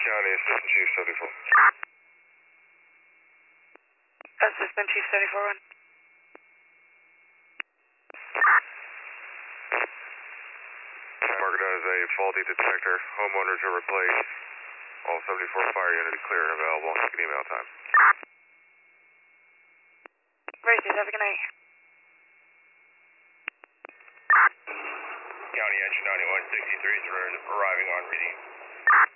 County Assistant Chief 74. Assistant Chief 74-1. Marked as a faulty detector. Homeowner to replace. All 74 fire units clear and available. Second email time. Races, have a good night. County Engine 9163 is arriving on reading.